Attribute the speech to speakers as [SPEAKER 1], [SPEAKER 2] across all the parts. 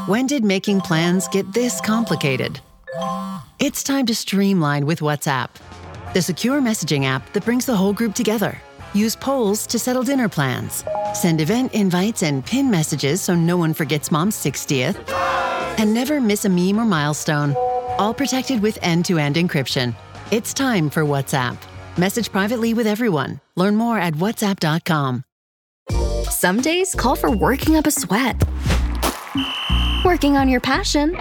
[SPEAKER 1] When did making plans get this complicated? It's time to streamline with WhatsApp, the secure messaging app that brings the whole group together. Use polls to settle dinner plans. Send event invites and pin messages so no one forgets Mom's 60th. And never miss a meme or milestone. All protected with end-to-end encryption. It's time for WhatsApp. Message privately with everyone. Learn more at whatsapp.com.
[SPEAKER 2] Some days call for working up a sweat, working on your passion,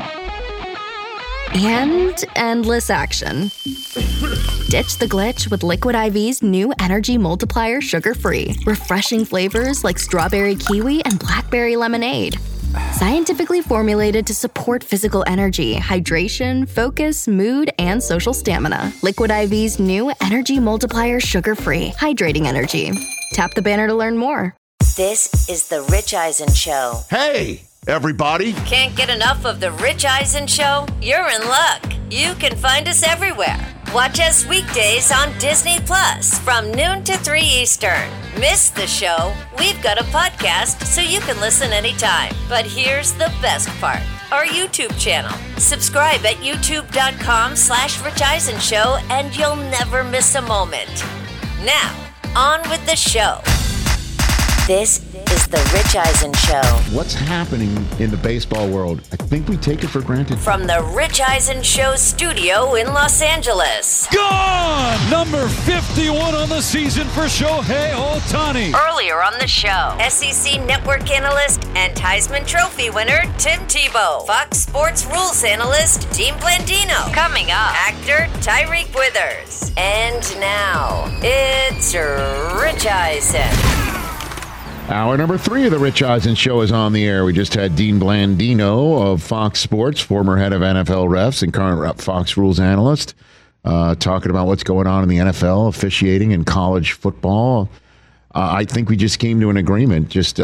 [SPEAKER 2] and endless action. Ditch the glitch with Liquid IV's new Energy Multiplier Sugar-Free. Refreshing flavors like strawberry kiwi and blackberry lemonade. Scientifically formulated to support physical energy, hydration, focus, mood, and social stamina. Liquid IV's new Energy Multiplier Sugar-Free. Hydrating energy. Tap the banner to learn more.
[SPEAKER 3] This is The Rich Eisen Show.
[SPEAKER 4] Hey, everybody.
[SPEAKER 3] Can't get enough of The Rich Eisen Show? You're in luck. You can find us everywhere. Watch us weekdays on Disney Plus from noon to 3 Eastern. Miss the show? We've got a podcast so you can listen anytime. But here's the best part. Our YouTube channel. Subscribe at youtube.com/Rich Eisen Show and you'll never miss a moment. Now, on with the show. This is The Rich Eisen Show.
[SPEAKER 4] What's happening in the baseball world? I think we take it for granted.
[SPEAKER 3] From the Rich Eisen Show studio in Los Angeles.
[SPEAKER 5] Gone! Number 51 on the season for Shohei Ohtani.
[SPEAKER 3] Earlier on the show, SEC Network analyst and Heisman Trophy winner Tim Tebow. Fox Sports rules analyst Dean Blandino. Coming up, actor Tyreek Withers. And now, it's Rich Eisen.
[SPEAKER 4] Hour number 3 of the Rich Eisen Show is on the air. We just had Dean Blandino of Fox Sports, former head of NFL refs and current Fox Rules analyst, talking about what's going on in the NFL, officiating in college football. I think we just came to an agreement. Just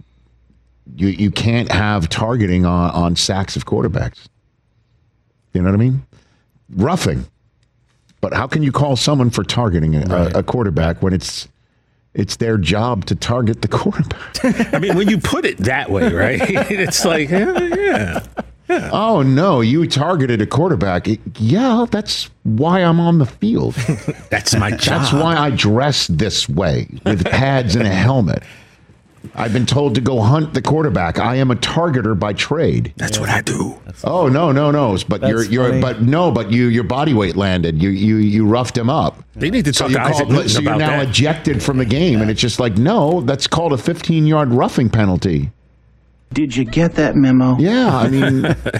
[SPEAKER 4] you can't have targeting on sacks of quarterbacks. You know what I mean? Roughing. But how can you call someone for targeting a quarterback when it's their job to target the quarterback?
[SPEAKER 6] I mean, when you put it that way, right? It's like, yeah.
[SPEAKER 4] Oh, no, you targeted a quarterback. Yeah, that's why I'm on the field.
[SPEAKER 6] That's my job.
[SPEAKER 4] That's why I dress this way with pads and a helmet. I've been told to go hunt the quarterback. I am a targeter by trade.
[SPEAKER 6] That's what I do.
[SPEAKER 4] Oh, no. But your body weight landed. You roughed him up.
[SPEAKER 6] They need to talk to Isaac Newton
[SPEAKER 4] so you're
[SPEAKER 6] about
[SPEAKER 4] now
[SPEAKER 6] that.
[SPEAKER 4] ejected from the game, and it's just like, no, that's called a 15-yard roughing penalty.
[SPEAKER 7] Did you get that memo?
[SPEAKER 4] Yeah, I mean,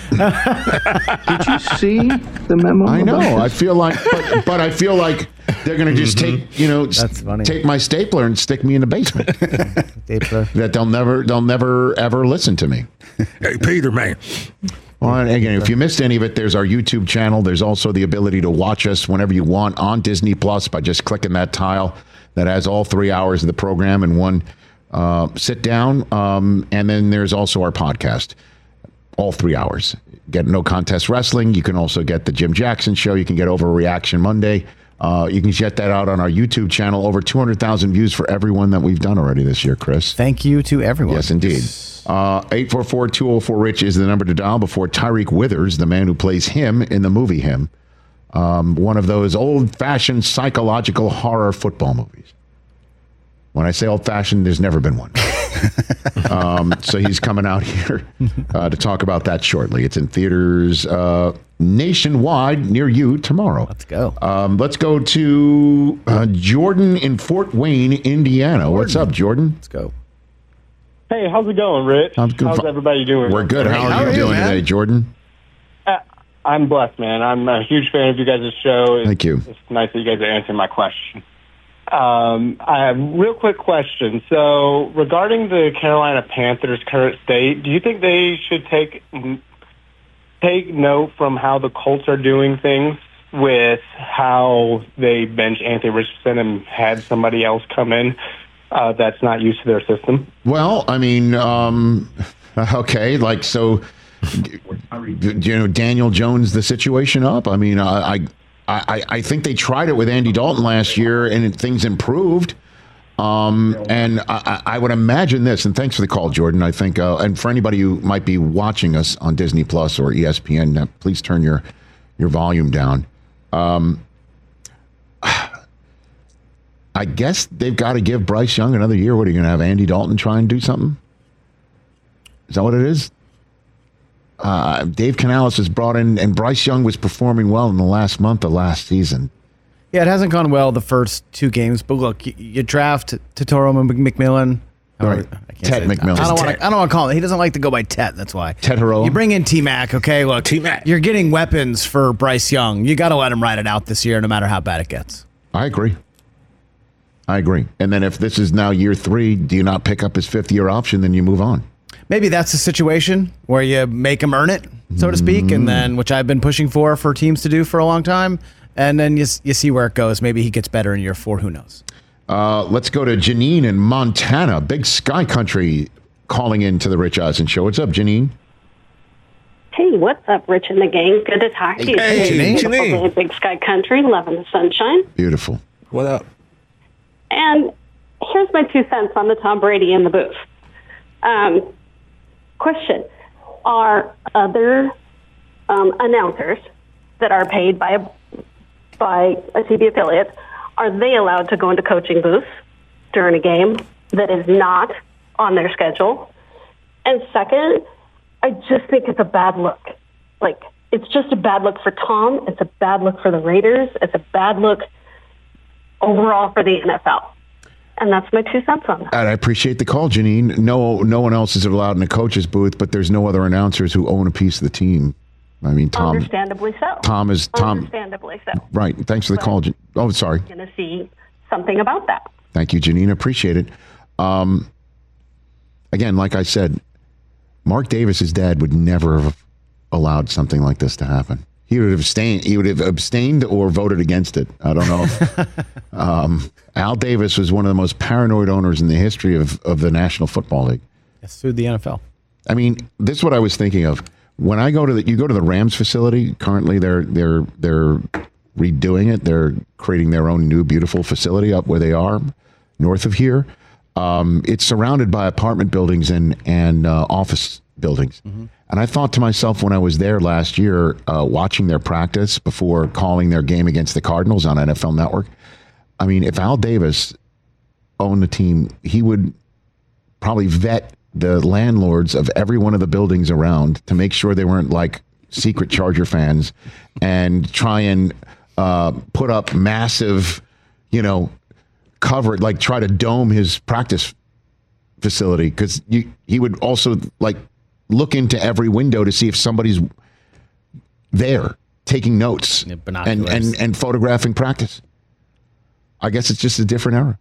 [SPEAKER 7] Did you see the memo?
[SPEAKER 4] I know. I feel like, but I feel like they're going to just take my stapler and stick me in the basement. That they'll never ever listen to me.
[SPEAKER 6] Hey, Peter, man.
[SPEAKER 4] Well, and again, if you missed any of it, there's our YouTube channel. There's also the ability to watch us whenever you want on Disney Plus by just clicking that tile that has all 3 hours of the program in one sit down. And then there's also our podcast, all 3 hours. Get No Contest Wrestling. You can also get the Jim Jackson Show. You can get Overreaction Monday. You can check that out on our YouTube channel. Over 200,000 views for everyone that we've done already this year, Chris.
[SPEAKER 8] Thank you to everyone.
[SPEAKER 4] Yes, indeed. 844-204-RICH is the number to dial before Tyreek Withers, the man who plays him in the movie Him. One of those old-fashioned psychological horror football movies. When I say old-fashioned, there's never been one. So he's coming out here to talk about that shortly. It's in theaters nationwide near you tomorrow.
[SPEAKER 8] Let's go.
[SPEAKER 4] Let's go to Jordan in Fort Wayne, Indiana. What's up, Jordan?
[SPEAKER 8] Let's go.
[SPEAKER 9] Hey, how's it going, Rich?
[SPEAKER 4] How's
[SPEAKER 9] everybody doing?
[SPEAKER 4] We're good. How are you doing today, Jordan?
[SPEAKER 9] I'm blessed, man. I'm a huge fan of you guys' show.
[SPEAKER 4] Thank you.
[SPEAKER 9] It's nice that you guys are answering my question. I have a real quick question. So, regarding the Carolina Panthers' current state, do you think they should take note from how the Colts are doing things with how they bench Anthony Richardson and had somebody else come in that's not used to their system?
[SPEAKER 4] Well, I mean, okay, like, so, Daniel Jones, the situation up? I mean, I think they tried it with Andy Dalton last year and things improved. And I would imagine this, and thanks for the call, Jordan. I think, and for anybody who might be watching us on Disney Plus or ESPN, please turn your volume down. I guess they've got to give Bryce Young another year. What, are you going to have Andy Dalton try and do something? Is that what it is? Dave Canales was brought in, and Bryce Young was performing well in the last month of last season.
[SPEAKER 8] Yeah, it hasn't gone well the first 2 games, but look, you draft Totoro McMillan.
[SPEAKER 4] Right. Ted McMillan.
[SPEAKER 8] I don't want to call him. He doesn't like to go by Ted. That's why.
[SPEAKER 4] Ted Hero.
[SPEAKER 8] You bring in T-Mac, okay? Look,
[SPEAKER 6] T-Mac.
[SPEAKER 8] You're getting weapons for Bryce Young. You got to let him ride it out this year, no matter how bad it gets.
[SPEAKER 4] I agree. And then if this is now year 3, do you not pick up his 5th-year option? Then you move on.
[SPEAKER 8] Maybe that's a situation where you make him earn it, so to speak, and then which I've been pushing for teams to do for a long time. And then you see where it goes. Maybe he gets better in year 4. Who knows?
[SPEAKER 4] Let's go to Janine in Montana. Big Sky Country calling in to the Rich Eisen Show. What's up, Janine?
[SPEAKER 10] Hey, what's up, Rich and the gang? Good to talk to you.
[SPEAKER 8] Hey,
[SPEAKER 6] Janine.
[SPEAKER 10] Big Sky Country, loving the sunshine.
[SPEAKER 4] Beautiful.
[SPEAKER 6] What up?
[SPEAKER 10] And here's my 2 cents on the Tom Brady in the booth. Question. Are other announcers that are paid by a TV affiliate, are they allowed to go into coaching booths during a game that is not on their schedule? And second, I just think it's a bad look. Like, it's just a bad look for Tom. It's a bad look for the Raiders. It's a bad look overall for the NFL. And that's my 2 cents on that.
[SPEAKER 4] I appreciate the call, Janine. No one else is allowed in the coach's booth, but there's no other announcers who own a piece of the team. I mean, Tom.
[SPEAKER 10] Understandably so.
[SPEAKER 4] Tom.
[SPEAKER 10] Understandably so.
[SPEAKER 4] Right. Thanks for the call. Oh, sorry.
[SPEAKER 10] Going to see something about that.
[SPEAKER 4] Thank you, Janine. Appreciate it. Again, like I said, Mark Davis's dad would never have allowed something like this to happen. He would have abstained or voted against it. I don't know. Al Davis was one of the most paranoid owners in the history of the National Football League.
[SPEAKER 8] Yes, sued the NFL.
[SPEAKER 4] I mean, this is what I was thinking of. When I go to you go to the Rams facility. Currently, they're redoing it. They're creating their own new beautiful facility up where they are, north of here. It's surrounded by apartment buildings and office buildings. Mm-hmm. And I thought to myself when I was there last year, watching their practice before calling their game against the Cardinals on NFL Network. I mean, if Al Davis owned the team, he would probably vet the landlords of every one of the buildings around to make sure they weren't like secret Charger fans and try and put up massive, covered, like try to dome his practice facility. Because he would also like look into every window to see if somebody's there taking notes and photographing practice. I guess it's just a different era.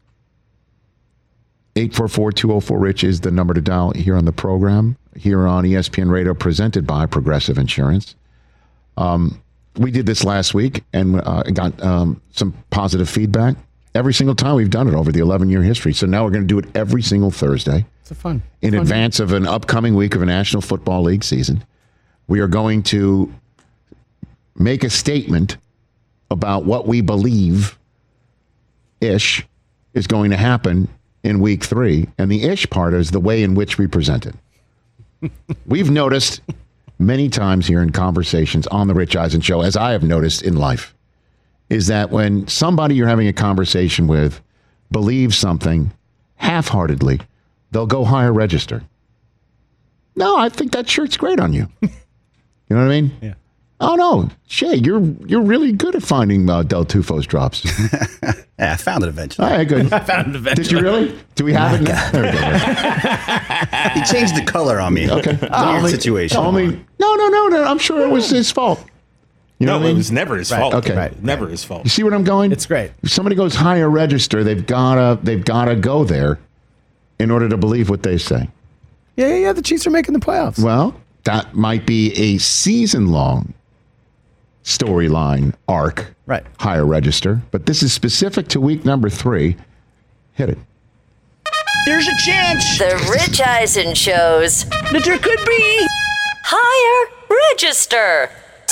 [SPEAKER 4] 844-204-RICH is the number to dial here on the program, here on ESPN Radio, presented by Progressive Insurance. We did this last week and got some positive feedback. Every single time we've done it over the 11-year history. So now we're going to do it every single Thursday.
[SPEAKER 8] It's fun.
[SPEAKER 4] In advance of an upcoming week of a National Football League season. We are going to make a statement about what we believe-ish is going to happen in week 3. And the ish part is the way in which we present it. We've noticed many times here in conversations on the Rich Eisen Show, as I have noticed in life, is that when somebody you're having a conversation with believes something half-heartedly, they'll go higher register. No, I think that shirt's great on you. You know what I mean?
[SPEAKER 8] Yeah.
[SPEAKER 4] Oh, no. Shay, you're really good at finding Del Tufo's drops.
[SPEAKER 11] Yeah, I found it eventually.
[SPEAKER 4] All right, good.
[SPEAKER 8] I found it eventually.
[SPEAKER 4] Did you really? Do we have it now? There we go.
[SPEAKER 11] He changed the color on me.
[SPEAKER 4] Okay.
[SPEAKER 11] Weird situation.
[SPEAKER 4] No. I'm sure it was his fault. You know what I mean?
[SPEAKER 6] It was never his fault.
[SPEAKER 4] Okay.
[SPEAKER 6] Right. Never his fault.
[SPEAKER 4] You see where I'm going?
[SPEAKER 8] It's great.
[SPEAKER 4] If somebody goes higher register, they've gotta go there in order to believe what they say.
[SPEAKER 8] Yeah. The Chiefs are making the playoffs.
[SPEAKER 4] Well, that might be a season-long storyline arc.
[SPEAKER 8] Right.
[SPEAKER 4] Higher register. But this is specific to week number 3. Hit it.
[SPEAKER 11] There's a chance
[SPEAKER 3] The Rich Eisen shows
[SPEAKER 11] that there could be
[SPEAKER 3] higher register.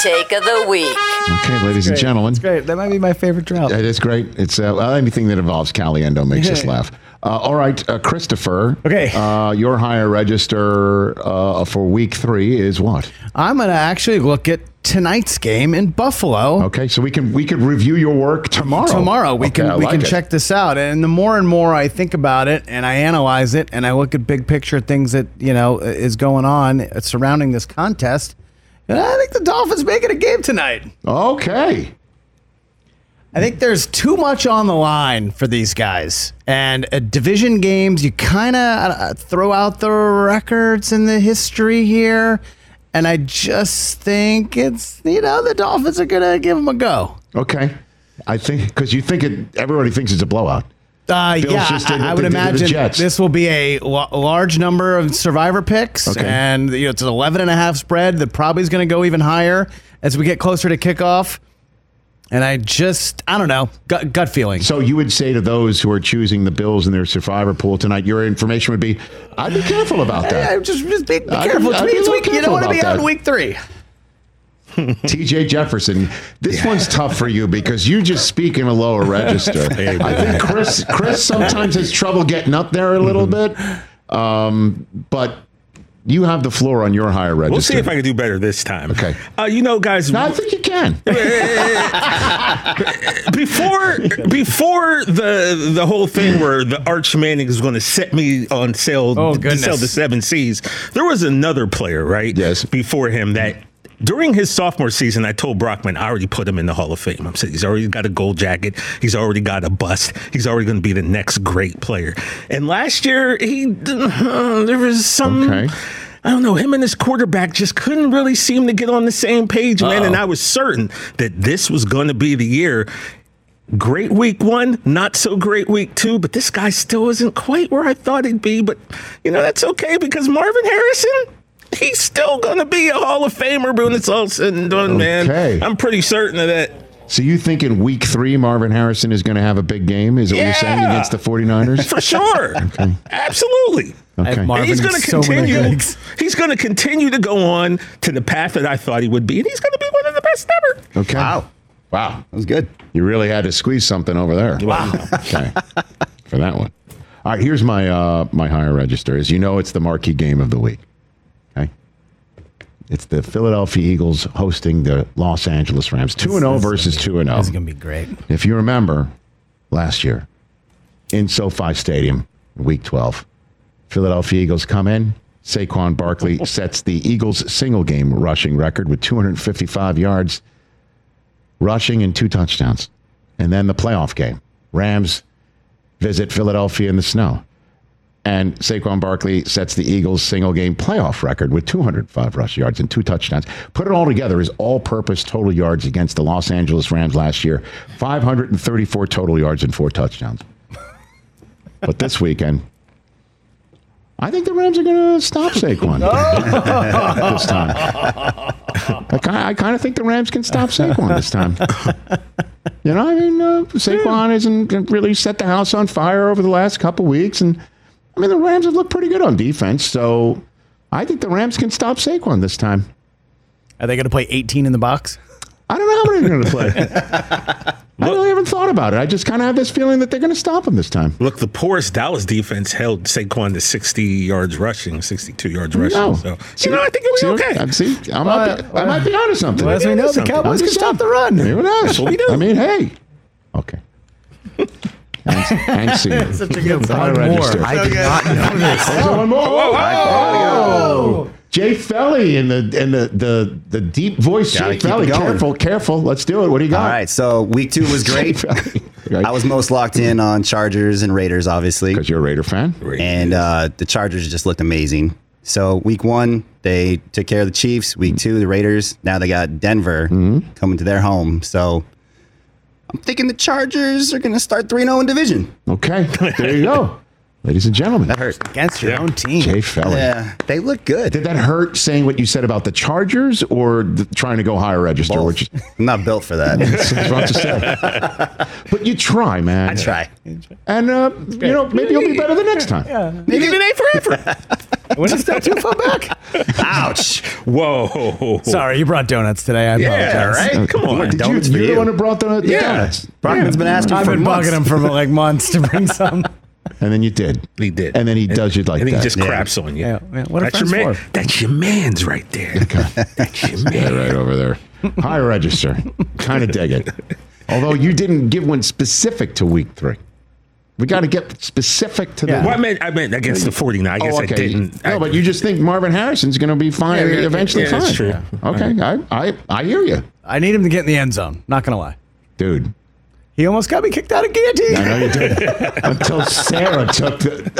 [SPEAKER 3] take of the week.
[SPEAKER 4] Okay, ladies and gentlemen.
[SPEAKER 8] It's great. That might be my favorite drought.
[SPEAKER 4] It is great. It's anything that involves Caliendo makes us laugh. All right, Christopher.
[SPEAKER 8] Okay.
[SPEAKER 4] Your higher register for week 3 is what?
[SPEAKER 8] I'm going to actually look at tonight's game in Buffalo.
[SPEAKER 4] Okay, so we could review your work tomorrow.
[SPEAKER 8] Tomorrow we
[SPEAKER 4] Okay,
[SPEAKER 8] can check this out. And the more and more I think about it and I analyze it and I look at big picture things that is going on surrounding this contest, and I think the Dolphins make it a game tonight.
[SPEAKER 4] Okay.
[SPEAKER 8] I think there's too much on the line for these guys. And division games, you kind of throw out the records and the history here. And I just think it's, the Dolphins are going to give them a go.
[SPEAKER 4] Okay. I think, because everybody thinks it's a blowout.
[SPEAKER 8] I would imagine this will be a large number of survivor picks.
[SPEAKER 4] Okay.
[SPEAKER 8] And it's an 11.5 spread that probably is going to go even higher as we get closer to kickoff. And I don't know, gut feeling.
[SPEAKER 4] So you would say to those who are choosing the Bills in their survivor pool tonight, your information would be, I'd be careful about that.
[SPEAKER 8] Just be careful. You don't want to be out in week 3.
[SPEAKER 4] TJ Jefferson, this one's tough for you because you just speak in a lower register. I think Chris sometimes has trouble getting up there a little bit, but you have the floor on your higher register.
[SPEAKER 6] We'll see if I can do better this time.
[SPEAKER 4] Okay.
[SPEAKER 6] Guys.
[SPEAKER 4] No, I think you can.
[SPEAKER 6] Before the whole thing where the Arch Manning is going to set me on sale to sell the 7 C's, there was another player, right?
[SPEAKER 4] Yes.
[SPEAKER 6] Before him that during his sophomore season, I told Brockman I already put him in the Hall of Fame. I said he's already got a gold jacket. He's already got a bust. He's already going to be the next great player. And last year, there was some... Okay. I don't know, him and his quarterback just couldn't really seem to get on the same page, man. And I was certain that this was going to be the year. Great week 1, not so great week 2, but this guy still isn't quite where I thought he'd be. But, that's okay because Marvin Harrison, he's still going to be a Hall of Famer when it's all said and done, man. I'm pretty certain of that.
[SPEAKER 4] So you think in week 3, Marvin Harrison is going to have a big game? Is that what you're saying against the 49ers?
[SPEAKER 6] For sure. Okay. Absolutely.
[SPEAKER 4] Okay.
[SPEAKER 6] And he's going to continue. He's going to continue to go on to the path that I thought he would be, and he's going to be one of the best ever.
[SPEAKER 4] Okay.
[SPEAKER 11] Wow. That was good.
[SPEAKER 4] You really had to squeeze something over there.
[SPEAKER 6] Wow.
[SPEAKER 4] Okay. For that one. All right. Here's my my higher register. As you know, it's the marquee game of the week. Okay. It's the Philadelphia Eagles hosting the Los Angeles Rams. 2-0 versus 2-0.
[SPEAKER 8] This is going to be great.
[SPEAKER 4] If you remember last year in SoFi Stadium, week 12. Philadelphia Eagles come in. Saquon Barkley sets the Eagles' single-game rushing record with 255 yards rushing and 2 touchdowns. And then the playoff game. Rams visit Philadelphia in the snow. And Saquon Barkley sets the Eagles' single-game playoff record with 205 rush yards and 2 touchdowns. Put it all together, his all-purpose total yards against the Los Angeles Rams last year, 534 total yards and 4 touchdowns. But this weekend, I think the Rams are going to stop Saquon this time. I kind of think the Rams can stop Saquon this time. Saquon hasn't really set the house on fire over the last couple weeks, and the Rams have looked pretty good on defense, so I think the Rams can stop Saquon this time.
[SPEAKER 8] Are they going to play 18 in the box?
[SPEAKER 4] I don't know how many they're going to play. I really haven't thought about it. I just kind of have this feeling that they're going to stop him this time.
[SPEAKER 6] Look, the poorest Dallas defense held Saquon to 60 yards rushing, 62 yards rushing.
[SPEAKER 4] No.
[SPEAKER 6] So, I think it'll be okay.
[SPEAKER 4] I might be onto something.
[SPEAKER 8] Well, as we know, the Cowboys can stop the run.
[SPEAKER 4] Who knows?
[SPEAKER 6] That's what we do.
[SPEAKER 4] Hey. Okay. And see.
[SPEAKER 8] Such a good
[SPEAKER 4] High register.
[SPEAKER 12] I did not know this.
[SPEAKER 4] There's one more. Whoa. Jay Felly in the deep voice. Jay Felly, careful. Let's do it. What do you got?
[SPEAKER 11] All right. So week 2 was great. I was most locked in on Chargers and Raiders, obviously,
[SPEAKER 4] because you're a Raider fan.
[SPEAKER 11] And the Chargers just looked amazing. So week 1, they took care of the Chiefs. Week 2, the Raiders. Now they got Denver coming to their home. So I'm thinking the Chargers are going to start 3-0 in division.
[SPEAKER 4] Okay, there you go. Ladies and gentlemen.
[SPEAKER 11] That hurt.
[SPEAKER 8] Against your own team.
[SPEAKER 4] Jay Felly.
[SPEAKER 11] Yeah, they look good.
[SPEAKER 4] Did that hurt saying what you said about the Chargers or trying to go higher register?
[SPEAKER 11] Both. I'm not built for that.
[SPEAKER 4] That's what I was about to say. But you try, man.
[SPEAKER 11] I try.
[SPEAKER 4] And, maybe you'll be better the next time.
[SPEAKER 8] Yeah.
[SPEAKER 6] Maybe it ain't forever.
[SPEAKER 8] When is that too far back?
[SPEAKER 6] Ouch. Whoa.
[SPEAKER 8] Sorry, you brought donuts today. I apologize.
[SPEAKER 6] Yeah, right? Come on.
[SPEAKER 4] You're the one who brought the donuts.
[SPEAKER 11] Brockman's been asking
[SPEAKER 8] I've
[SPEAKER 11] for
[SPEAKER 8] been
[SPEAKER 11] months.
[SPEAKER 8] bugging him for like months to bring some.
[SPEAKER 4] And then you did.
[SPEAKER 6] He did.
[SPEAKER 4] And then he does you like
[SPEAKER 6] and
[SPEAKER 4] that.
[SPEAKER 6] he just craps on you.
[SPEAKER 8] Yeah, what are
[SPEAKER 6] That's your
[SPEAKER 8] friends
[SPEAKER 6] man.
[SPEAKER 8] for?
[SPEAKER 6] That's your man's right there. That's your man.
[SPEAKER 4] Yeah, right over there. High register. Kind of dig it. Although you didn't give one specific to week 3. We got to get specific to the.
[SPEAKER 6] Well, I meant against the 49. I guess I didn't.
[SPEAKER 4] No, but you just think Marvin Harrison's going to be fine, eventually fine.
[SPEAKER 6] That's true.
[SPEAKER 4] Okay, I hear you.
[SPEAKER 8] I need him to get in the end zone. Not going to lie.
[SPEAKER 4] Dude.
[SPEAKER 8] He almost got me kicked out of guillotine.
[SPEAKER 4] I know you did. Until Sarah took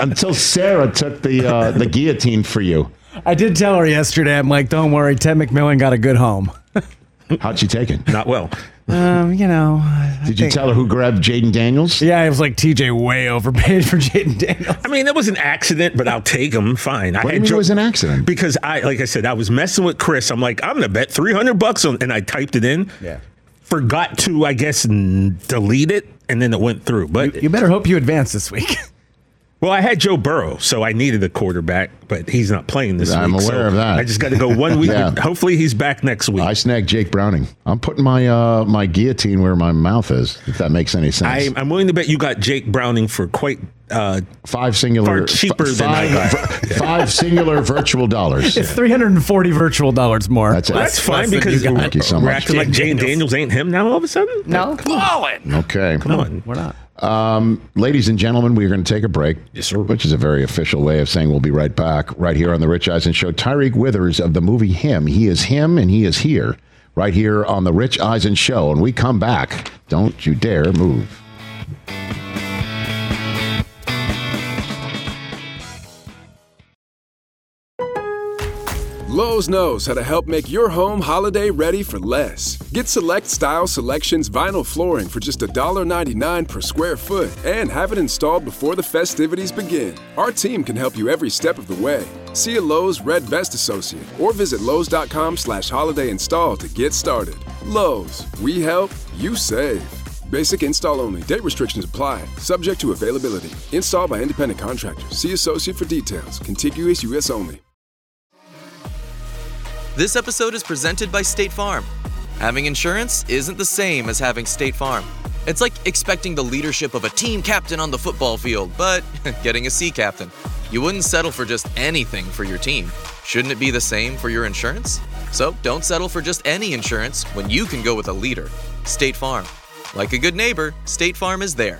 [SPEAKER 4] the guillotine for you.
[SPEAKER 8] I did tell her yesterday. I'm like, don't worry, Ted McMillan got a good home.
[SPEAKER 4] How'd she take it?
[SPEAKER 6] Not well.
[SPEAKER 4] Did you tell her who grabbed Jaden Daniels?
[SPEAKER 8] Yeah, it was like TJ way overpaid for Jaden Daniels.
[SPEAKER 6] I mean, it was an accident, but I'll take him. Fine.
[SPEAKER 4] What do you mean it was an accident?
[SPEAKER 6] Because like I said, I was messing with Chris. I'm like, I'm gonna bet $300 on, and I typed it in.
[SPEAKER 8] Yeah.
[SPEAKER 6] Forgot to, I guess, delete it, and then it went through. But
[SPEAKER 8] you better hope you advance this week.
[SPEAKER 6] Well, I had Joe Burrow, so I needed a quarterback, but he's not playing this week.
[SPEAKER 4] I'm aware of that.
[SPEAKER 6] I just got to go 1 week.
[SPEAKER 4] Yeah.
[SPEAKER 6] Hopefully, he's back next week.
[SPEAKER 4] I snagged Jake Browning. I'm putting my my guillotine where my mouth is, if that makes any sense.
[SPEAKER 6] I'm willing to bet you got Jake Browning for quite
[SPEAKER 4] far cheaper
[SPEAKER 6] than I got.
[SPEAKER 4] 5 singular virtual dollars.
[SPEAKER 8] It's $340 virtual dollars more.
[SPEAKER 6] That's fine because
[SPEAKER 4] thank you so
[SPEAKER 6] we're
[SPEAKER 4] much.
[SPEAKER 6] acting like Jaden Daniels ain't him now all of a sudden?
[SPEAKER 8] No.
[SPEAKER 4] Okay.
[SPEAKER 6] Come on.
[SPEAKER 8] We're not.
[SPEAKER 4] Ladies and gentlemen, we're going to take a break.
[SPEAKER 6] Yes, sir.
[SPEAKER 4] Which is a very official way of saying we'll be right back right here on The Rich Eisen Show. Tyreek Withers of the movie Him. He is him and he is here right here on The Rich Eisen Show. And we come back. Don't you dare move.
[SPEAKER 12] Lowe's knows how to help make your home holiday ready for less. Get Select Style Selections vinyl flooring for just $1.99 per square foot and have it installed before the festivities begin. Our team can help you every step of the way. See a Lowe's Red Vest associate or visit Lowe's.com/holiday install to get started. Lowe's, we help, you save. Basic install only. Date restrictions apply. Subject to availability. Installed by independent contractors. See associate for details. Contiguous U.S. only.
[SPEAKER 13] This episode is presented by State Farm. Having insurance isn't the same as having State Farm. It's like expecting the leadership of a team captain on the football field, but getting a sea captain. You wouldn't settle for just anything for your team. Shouldn't it be the same for your insurance? So don't settle for just any insurance when you can go with a leader. State Farm. Like a good neighbor, State Farm is there.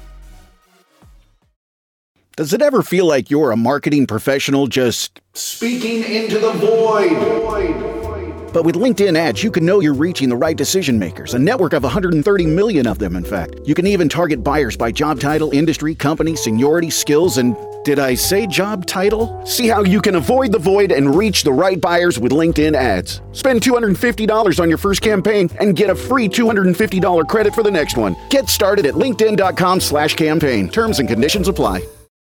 [SPEAKER 14] Does it ever feel like you're a marketing professional just speaking into the void? But with LinkedIn ads, you can know you're reaching the right decision makers, a network of 130 million of them, in fact. You can even target buyers by job title, industry, company, seniority, skills, and did I say job title? See how you can avoid the void and reach the right buyers with LinkedIn ads. Spend $250 on your first campaign and get a free $250 credit for the next one. Get started at linkedin.com/campaign. Terms and conditions apply.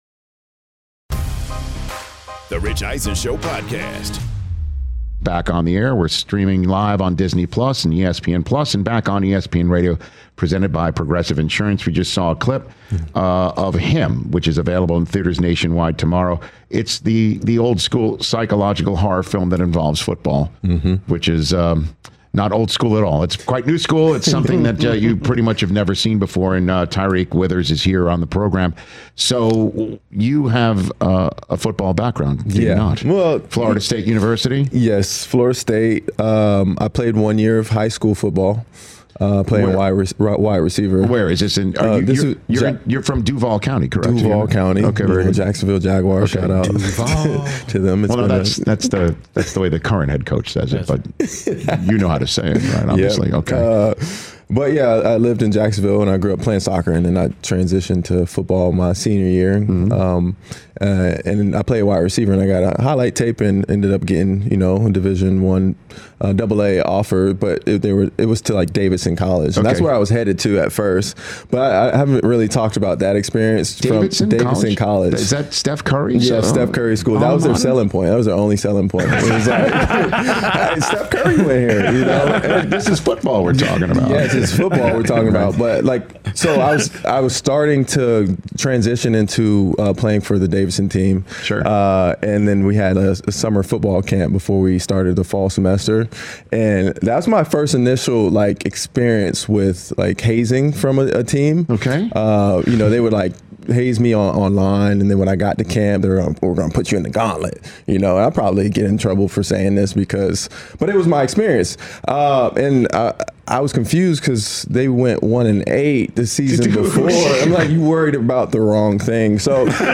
[SPEAKER 15] The Rich Eisen Show podcast.
[SPEAKER 4] Back on the air. We're streaming live on Disney Plus and ESPN Plus, and back on ESPN Radio, presented by Progressive Insurance. We just saw a clip of Him, which is available in theaters nationwide tomorrow. It's the old school psychological horror film that involves football, which is not old school at all. It's quite new school. It's something that you pretty much have never seen before, and Tyreek Withers is here on the program. So you have a football background, do you not?
[SPEAKER 16] Well,
[SPEAKER 4] Florida State University?
[SPEAKER 16] Yes, Florida State. I played 1 year of high school football. Playing wide receiver.
[SPEAKER 4] Where is this in? You're from Duval County, correct?
[SPEAKER 16] Duval County.
[SPEAKER 4] Okay, very good.
[SPEAKER 16] Jacksonville Jaguars.
[SPEAKER 4] Okay.
[SPEAKER 16] Shout out to them.
[SPEAKER 4] Well, no, that's the way the current head coach says it, but you know how to say it, right? Obviously, okay.
[SPEAKER 16] But yeah, I lived in Jacksonville and I grew up playing soccer, and then I transitioned to football my senior year. And I played wide receiver, and I got a highlight tape and ended up getting, a Division I AA offer, but it was to like Davidson College. And that's where I was headed to at first. But I haven't really talked about that experience
[SPEAKER 4] Davidson
[SPEAKER 16] from Davidson College.
[SPEAKER 4] Is that Steph Curry?
[SPEAKER 16] Yeah, Steph Curry school. That was their selling point. That was their only selling point. It was like, hey, Steph Curry went here.
[SPEAKER 4] This is football we're talking about.
[SPEAKER 16] Yes, it's football we're talking about. But so I was starting to transition into playing for the Davidson Davidson team.
[SPEAKER 4] Sure.
[SPEAKER 16] And then we had a summer football camp before we started the fall semester. And that's my first initial like experience with like hazing from a team.
[SPEAKER 4] Okay.
[SPEAKER 16] You know, they would like haze me online, and then when I got to camp, we're going to put you in the gauntlet. You know, I'll probably get in trouble for saying this but it was my experience. And I was confused because they went 1-8 the season before. I'm like, you worried about the wrong thing. So, so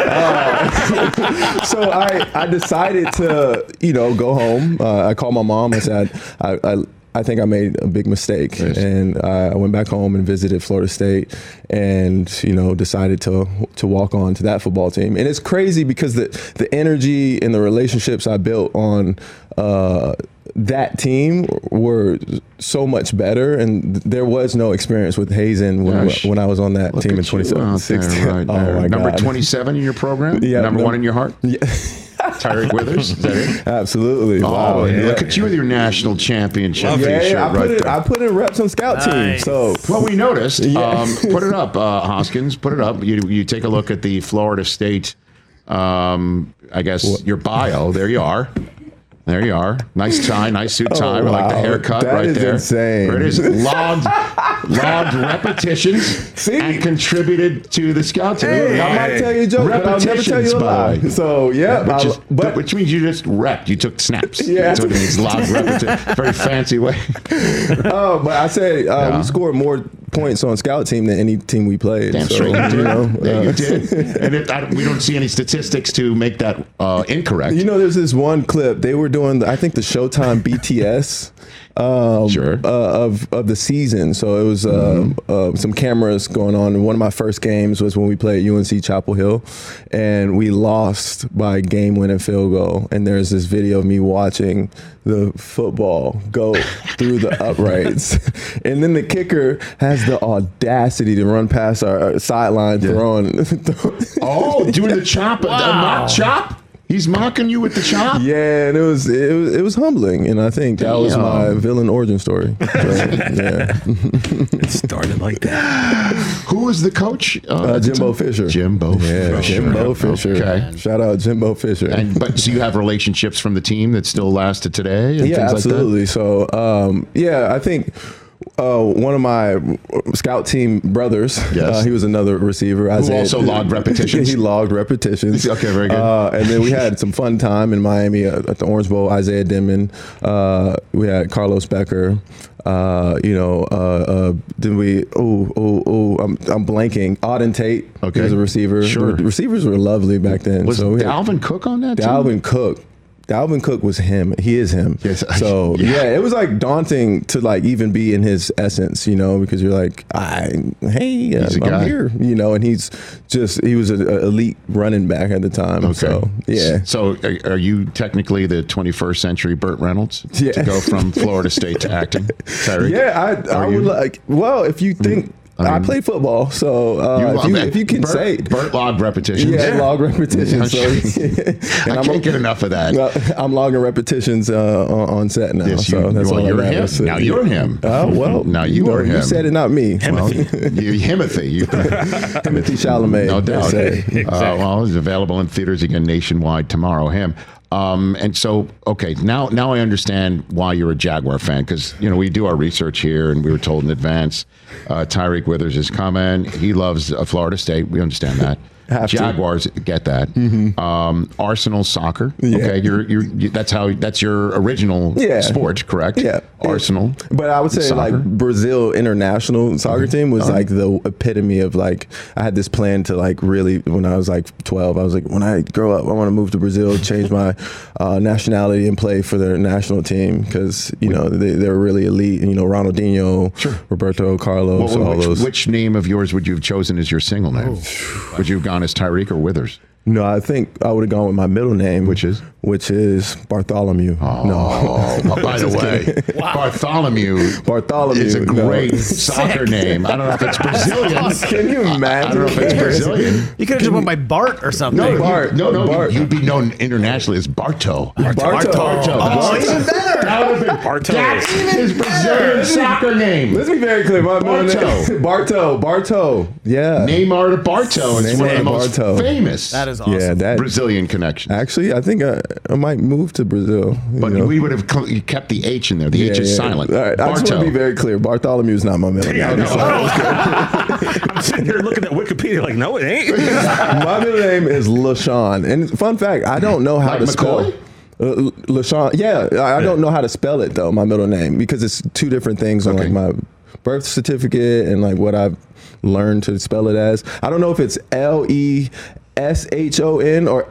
[SPEAKER 16] I decided to, you know, go home. I called my mom. I said, I think I made a big mistake. Yes. And I went back home and visited Florida State and, you know, decided to walk on to that football team. And it's crazy because the energy and the relationships I built on that team were so much better, and there was no experience with hazing when I was on that team in 2016.
[SPEAKER 4] Right there. Number 27 in your program?
[SPEAKER 16] Yeah,
[SPEAKER 4] number 1 in your heart?
[SPEAKER 16] Yeah.
[SPEAKER 4] Tyreek Withers? Is that it?
[SPEAKER 16] Absolutely.
[SPEAKER 4] Wow. Yeah. Look at you with your national championship
[SPEAKER 16] shirt
[SPEAKER 4] I
[SPEAKER 16] put in reps on scout team. So
[SPEAKER 4] well, we noticed. Put it up, Hoskins. Put it up. You take a look at the Florida State, I guess, your bio. There you are. There you are. Nice tie, nice suit tie. We like the haircut right there.
[SPEAKER 16] Insane.
[SPEAKER 4] There it is. Logged repetitions and contributed to the scout team.
[SPEAKER 16] Hey, I might tell you a joke, but I'll never tell you a lie. So,
[SPEAKER 4] which means you just repped. You took snaps.
[SPEAKER 16] Yeah.
[SPEAKER 4] That's what it means. Logged repetition. Very fancy way.
[SPEAKER 16] But I say we scored more points on scout team than any team we played.
[SPEAKER 4] Damn straight you did. You did. And we don't see any statistics to make that incorrect.
[SPEAKER 16] You know, there's this one clip. They were doing, I think, the Showtime BTS of the season. So it was some cameras going on. And one of my first games was when we played UNC Chapel Hill, and we lost by game-winning field goal. And there's this video of me watching the football go through the uprights. And then the kicker has the audacity to run past our sideline throwing.
[SPEAKER 4] Doing the chop, the mock chop? He's mocking you with the chop?
[SPEAKER 16] Yeah, and it was humbling, and I think that was my villain origin story. So, yeah.
[SPEAKER 6] It started like that.
[SPEAKER 4] Who was the coach?
[SPEAKER 16] Jimbo Fisher.
[SPEAKER 4] Jimbo Fisher.
[SPEAKER 16] Jimbo Fisher.
[SPEAKER 4] Okay.
[SPEAKER 16] Shout out Jimbo Fisher.
[SPEAKER 4] But so you have relationships from the team that still lasted today? And
[SPEAKER 16] yeah,
[SPEAKER 4] things
[SPEAKER 16] absolutely.
[SPEAKER 4] Like that?
[SPEAKER 16] So, I think one of my scout team brothers, he was another receiver.
[SPEAKER 4] Who also logged repetitions?
[SPEAKER 16] He logged repetitions.
[SPEAKER 4] Okay, very good.
[SPEAKER 16] And then we had some fun time in Miami at the Orange Bowl. Isaiah Denman. We had Carlos Becker. Then we I'm blanking. Auden Tate was a receiver.
[SPEAKER 4] Sure.
[SPEAKER 16] The receivers were lovely back then.
[SPEAKER 4] Was Dalvin Cook on that team?
[SPEAKER 16] Dalvin Cook was him. He is him.
[SPEAKER 4] Yes.
[SPEAKER 16] So it was like daunting to like even be in his essence, you know, because you're like, I'm here, you know, and he was an elite running back at the time.
[SPEAKER 4] Okay.
[SPEAKER 16] So yeah.
[SPEAKER 4] So are you technically the 21st century Burt Reynolds to go from Florida State to acting? Tyreek?
[SPEAKER 16] Yeah, I would like. Well, if you think. I played football, so if you can say
[SPEAKER 4] Burt logged repetitions.
[SPEAKER 16] Yeah, log repetitions.
[SPEAKER 4] I can't get enough of that.
[SPEAKER 16] I'm logging repetitions on set now.
[SPEAKER 4] Yes,
[SPEAKER 16] so that's all
[SPEAKER 4] you're
[SPEAKER 16] that
[SPEAKER 4] him.
[SPEAKER 16] matters.
[SPEAKER 4] Now you're him.
[SPEAKER 16] Oh well,
[SPEAKER 4] now you are him.
[SPEAKER 16] You said it, not me.
[SPEAKER 4] Timothy
[SPEAKER 16] Chalamet.
[SPEAKER 4] No doubt.
[SPEAKER 16] Exactly.
[SPEAKER 4] It's available in theaters again nationwide tomorrow. Him. And so, okay, now I understand why you're a Jaguar fan, because, you know, we do our research here and we were told in advance, Tyreek Withers is coming. He loves Florida State. We understand that. Jaguars get that. Mm-hmm. Arsenal soccer. Yeah. Okay, that's your original sport, correct?
[SPEAKER 16] Yeah.
[SPEAKER 4] Arsenal.
[SPEAKER 16] But I would say
[SPEAKER 4] soccer.
[SPEAKER 16] like Brazil international soccer team was like the epitome of like, I had this plan to like really, when I was like 12, I was like, when I grow up, I want to move to Brazil, change my nationality and play for their national team, because, you know, they're really elite. And, you know, Ronaldinho, Roberto Carlos, all those.
[SPEAKER 4] Which name of yours would you have chosen as your single name? Would you have gone as Tyreek or Withers?
[SPEAKER 16] No, I think I would have gone with my middle name, which is Bartholomew.
[SPEAKER 4] Oh, no. By the way, Bartholomew is a great soccer name. I don't know if it's Brazilian.
[SPEAKER 16] Can you imagine?
[SPEAKER 4] I don't know if it's Brazilian.
[SPEAKER 8] You could have just went by Bart or something.
[SPEAKER 4] No, Bart. You'd be known internationally as Barto.
[SPEAKER 8] Barto. Oh, even better.
[SPEAKER 4] That would have been
[SPEAKER 6] Bartow.
[SPEAKER 4] That's his Brazilian soccer name.
[SPEAKER 16] Let's be very clear. My Bartow. Yeah.
[SPEAKER 4] Neymar to Bartow. It's one of the most
[SPEAKER 16] Bartow.
[SPEAKER 4] famous.
[SPEAKER 8] That is awesome.
[SPEAKER 16] Yeah, that
[SPEAKER 4] Brazilian connection.
[SPEAKER 16] Actually, I think I might move to Brazil.
[SPEAKER 4] But we would have kept the H in there. The H is silent.
[SPEAKER 16] All right, I just want to be very clear. Bartholomew is not my middle name.
[SPEAKER 6] I'm sitting here looking at Wikipedia like, no, it ain't.
[SPEAKER 16] My middle name is LaShawn. And fun fact, I don't know how to spell LaShawn. Yeah, I don't know how to spell it though, my middle name, because it's two different things on like my birth certificate and like what I've learned to spell it as. I don't know if it's LESHON or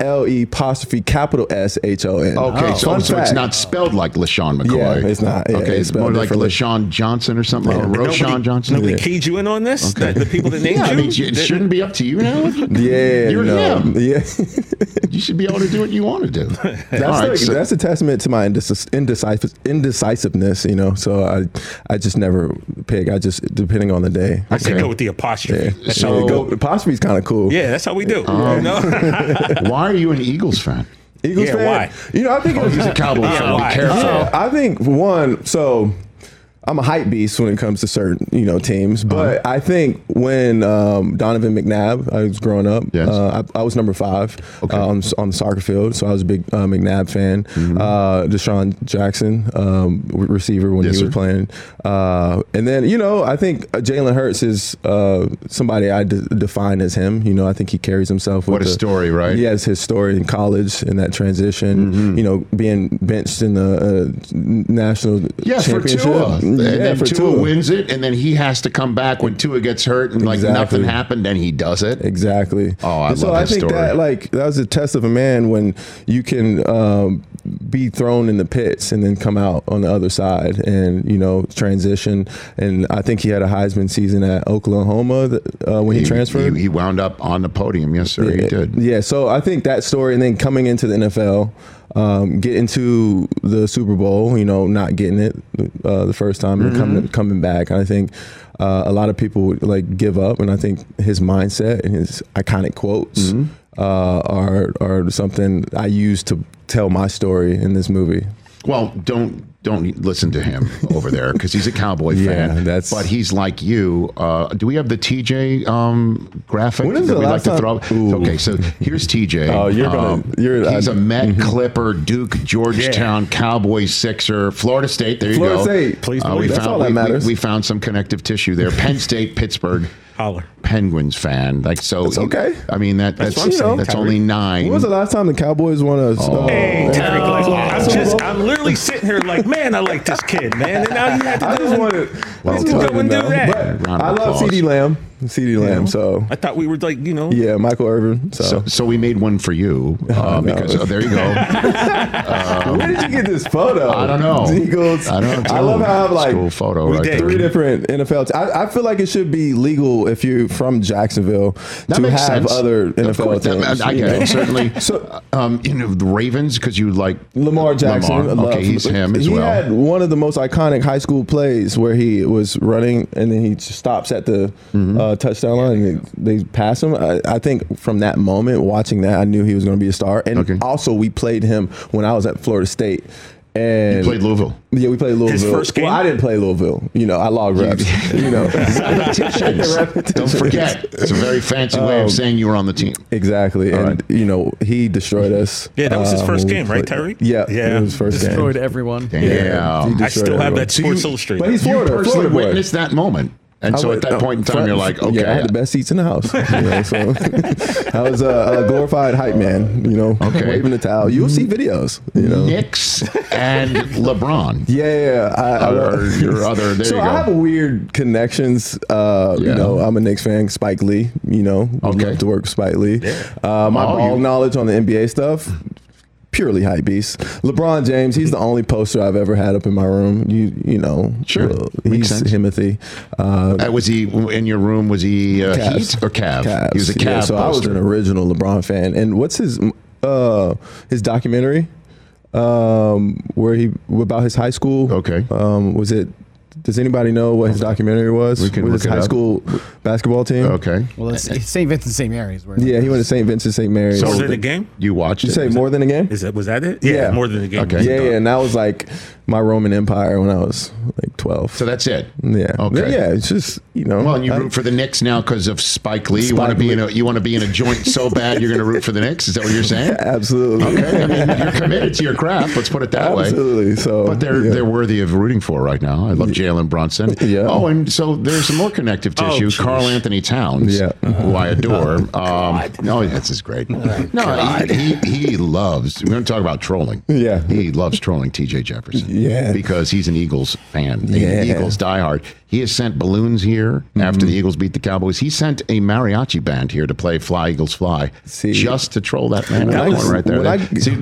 [SPEAKER 16] LE''SHON.
[SPEAKER 4] Okay, so it's not spelled like LaShawn McCoy.
[SPEAKER 16] Yeah, it's not. Yeah,
[SPEAKER 4] okay, it's more like LaShawn Johnson or something. Or Roshawn Johnson.
[SPEAKER 6] Nobody keyed you in on this?
[SPEAKER 4] Okay.
[SPEAKER 6] The people that named you?
[SPEAKER 4] I mean, it shouldn't be up to you now.
[SPEAKER 16] Yeah,
[SPEAKER 4] You're him.
[SPEAKER 16] Yeah.
[SPEAKER 4] You should be able to do what you want to do.
[SPEAKER 16] That's a testament to my indecisiveness, you know. So I just never pick. I just, depending on the day.
[SPEAKER 6] I say go with the apostrophe.
[SPEAKER 16] Yeah. So apostrophe's kind of cool.
[SPEAKER 6] Yeah, that's how we do.
[SPEAKER 4] Why are you an Eagles fan?
[SPEAKER 16] Eagles fan?
[SPEAKER 6] Why?
[SPEAKER 16] You know, I think
[SPEAKER 4] he's a Cowboy fan. Be careful.
[SPEAKER 16] Yeah, I think one. So I'm a hype beast when it comes to certain, you know, teams. But I think when Donovan McNabb, I was growing up, I was number 5 on the soccer field. So I was a big McNabb fan. Deshaun Jackson, receiver when he was playing. And then, you know, I think Jalen Hurts is somebody I define as him. You know, I think he carries himself with
[SPEAKER 4] a story, right?
[SPEAKER 16] He has his story in college and that transition, you know, being benched in the national championship.
[SPEAKER 4] For Tua. And then Tua wins it, and then he has to come back when Tua gets hurt, and like nothing happened, and he does it.
[SPEAKER 16] Exactly.
[SPEAKER 4] Oh, I love
[SPEAKER 16] that
[SPEAKER 4] that
[SPEAKER 16] story. So I think that was a test of a man when you can be thrown in the pits and then come out on the other side and, you know, transition. And I think he had a Heisman season at Oklahoma when he transferred.
[SPEAKER 4] He wound up on the podium. Yes, sir, he did.
[SPEAKER 16] Yeah, so I think that story, and then coming into the NFL, getting to the Super Bowl, you know, not getting it the first time and coming back. I think a lot of people like give up, and I think his mindset and his iconic quotes are something I use to tell my story in this movie.
[SPEAKER 4] Well, don't listen to him over there because he's a Cowboy fan. But he's like you. Do we have the TJ graphic
[SPEAKER 16] when is
[SPEAKER 4] that
[SPEAKER 16] the
[SPEAKER 4] we like
[SPEAKER 16] last
[SPEAKER 4] to throw?
[SPEAKER 16] time?
[SPEAKER 4] Okay, so here's TJ.
[SPEAKER 16] Oh,
[SPEAKER 4] he's a Met, Clipper, Duke, Georgetown, Cowboy, Sixer, Florida State. There you go.
[SPEAKER 16] Florida State.
[SPEAKER 6] Please,
[SPEAKER 16] that's all that matters.
[SPEAKER 4] We found some connective tissue there. Penn State, Pittsburgh.
[SPEAKER 6] Holler.
[SPEAKER 4] Penguins fan. Like, so
[SPEAKER 16] it's okay.
[SPEAKER 4] I mean, that's only 9.
[SPEAKER 16] When was the last time the Cowboys won a
[SPEAKER 6] Hey, Terry, I'm literally sitting here like, man, I like this kid, man. And now you have to
[SPEAKER 16] I just wanted
[SPEAKER 6] go and do that.
[SPEAKER 16] But I love CeeDee Lamb. So
[SPEAKER 6] I thought we were like, you know.
[SPEAKER 16] Yeah, Michael Irvin.
[SPEAKER 4] So we made one for you because there you go.
[SPEAKER 16] Where did you get this photo?
[SPEAKER 4] I don't know.
[SPEAKER 16] Eagles.
[SPEAKER 4] I don't know.
[SPEAKER 16] I love how I have like
[SPEAKER 4] cool photo right there.
[SPEAKER 16] 3 different NFL. I feel like it should be legal if you're from Jacksonville
[SPEAKER 4] that
[SPEAKER 16] to have
[SPEAKER 4] sense.
[SPEAKER 16] other NFL teams.
[SPEAKER 4] I get it, certainly. So, you know, the Ravens, because you like
[SPEAKER 16] Lamar Jackson.
[SPEAKER 4] Okay, he's him as well.
[SPEAKER 16] He had one of the most iconic high school plays where he was running and then he stops at the touchdown line and they pass him. I think from that moment, watching that, I knew he was going to be a star. And also, we played him when I was at Florida State. And
[SPEAKER 4] you played Louisville.
[SPEAKER 16] Yeah, we played Louisville.
[SPEAKER 6] His first game?
[SPEAKER 16] Well, I didn't play Louisville. You know, I logged reps. You know,
[SPEAKER 4] repetitions. Don't forget, it's a very fancy way of saying you were on the team.
[SPEAKER 16] Exactly, and you know, he destroyed us.
[SPEAKER 6] Yeah, that was his first game, right, Terry?
[SPEAKER 16] Yeah, it was his first game.
[SPEAKER 8] Destroyed everyone.
[SPEAKER 4] Damn.
[SPEAKER 6] I still have that Sports Illustrated.
[SPEAKER 16] But he's Florida.
[SPEAKER 4] You personally witnessed that moment. And so at that point in time, you're like, okay.
[SPEAKER 16] Yeah, I had the best seats in the house. You know, so I was a glorified hype man, you know, waving the towel. You'll see videos, you know.
[SPEAKER 4] Knicks and LeBron.
[SPEAKER 16] Yeah.
[SPEAKER 4] Your other, there
[SPEAKER 16] so
[SPEAKER 4] you go.
[SPEAKER 16] I have a weird connections. You know, I'm a Knicks fan, Spike Lee, you know. Would love to work with Spike Lee. My ball knowledge on the NBA stuff, purely hype beast. LeBron James, he's the only poster I've ever had up in my room. You know,
[SPEAKER 4] sure,
[SPEAKER 16] he's Timothy.
[SPEAKER 4] Was he in your room? Was he Heat or Cavs? He was a Cavs
[SPEAKER 16] so
[SPEAKER 4] poster.
[SPEAKER 16] I was an original LeBron fan. And what's his documentary? Where he about his high school?
[SPEAKER 4] Okay,
[SPEAKER 16] was it? Does anybody know what his documentary was?
[SPEAKER 4] We can
[SPEAKER 16] with his high school basketball team.
[SPEAKER 4] Okay.
[SPEAKER 8] Well, it's St. Vincent St. Mary's.
[SPEAKER 16] Yeah, he went to St. Vincent St. Mary's.
[SPEAKER 6] So was it a game?
[SPEAKER 4] You watched
[SPEAKER 16] it?
[SPEAKER 4] You
[SPEAKER 16] say more than a game?
[SPEAKER 6] Was that it? Yeah, more than a game.
[SPEAKER 16] Okay. Yeah, and that was like my Roman Empire when I was like 12.
[SPEAKER 4] So that's it.
[SPEAKER 16] Yeah.
[SPEAKER 4] Okay.
[SPEAKER 16] Yeah, it's just,
[SPEAKER 4] Well, and you root for the Knicks now because of Spike Lee. You want to be in a joint so bad you're going to root for the Knicks. Is that what you're saying?
[SPEAKER 16] Absolutely.
[SPEAKER 4] Okay. I mean, you're committed to your craft. Let's put it that way.
[SPEAKER 16] Absolutely. So,
[SPEAKER 4] but they're worthy of rooting for right now. I love Jalen Brunson.
[SPEAKER 16] Yeah.
[SPEAKER 4] Oh, and so there's some more connective tissue. Karl Anthony Towns, who I adore. This is great. He loves. We're going to talk about trolling.
[SPEAKER 16] Yeah.
[SPEAKER 4] He loves trolling T.J. Jefferson.
[SPEAKER 16] Yeah.
[SPEAKER 4] Because he's an Eagles fan.
[SPEAKER 16] Yeah.
[SPEAKER 4] Eagles diehard. He has sent balloons here after the Eagles beat the Cowboys. He sent a mariachi band here to play "Fly Eagles Fly," just to troll that man. Right there.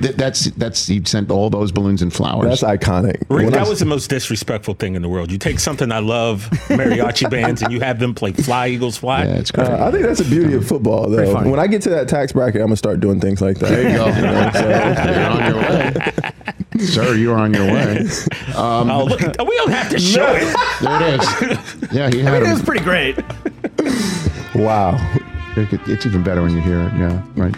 [SPEAKER 4] He sent all those balloons and flowers.
[SPEAKER 16] That's iconic.
[SPEAKER 6] Rick, that was the most disrespectful thing in the world. You take something I love, mariachi bands, and you have them play "Fly Eagles Fly."
[SPEAKER 4] Yeah, it's great.
[SPEAKER 16] I think that's the beauty of football, though. When I get to that tax bracket, I'm gonna start doing things like that.
[SPEAKER 4] There you go. You're on your way, sir. You're on your way.
[SPEAKER 6] Look, we don't have to show it.
[SPEAKER 4] There it is. Yeah, he had
[SPEAKER 8] it was pretty great.
[SPEAKER 16] Wow.
[SPEAKER 4] It's even better when you hear it. Yeah, right.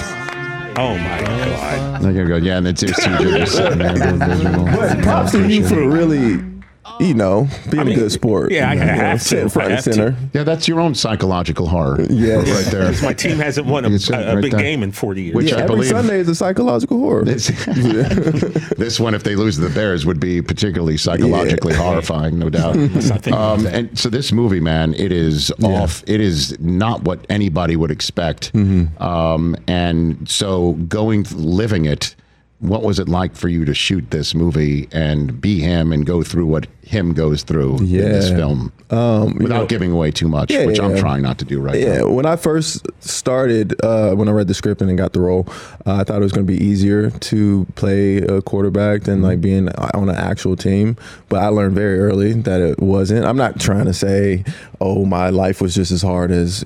[SPEAKER 6] Oh my God.
[SPEAKER 4] There you go. Yeah, and it's TJ just sitting there being miserable.
[SPEAKER 16] But props to you for really, being a good sport.
[SPEAKER 6] Yeah, I have to.
[SPEAKER 16] Sit front and center.
[SPEAKER 4] Yeah, that's your own psychological horror.
[SPEAKER 16] Yes.
[SPEAKER 4] Right there.
[SPEAKER 6] My team hasn't won a big game in 40 years.
[SPEAKER 4] Which I
[SPEAKER 16] every
[SPEAKER 4] believe
[SPEAKER 16] Sunday is a psychological horror.
[SPEAKER 4] This one, if they lose to the Bears, would be particularly psychologically horrifying, no doubt. And so this movie, man, it is off. It is not what anybody would expect. And so living it, what was it like for you to shoot this movie and be him and go through what him goes through in this film without giving away too much, which I'm trying not to do right now?
[SPEAKER 16] Yeah, when I first started, when I read the script and got the role, I thought it was going to be easier to play a quarterback than like being on an actual team. But I learned very early that it wasn't. I'm not trying to say, oh, my life was just as hard as,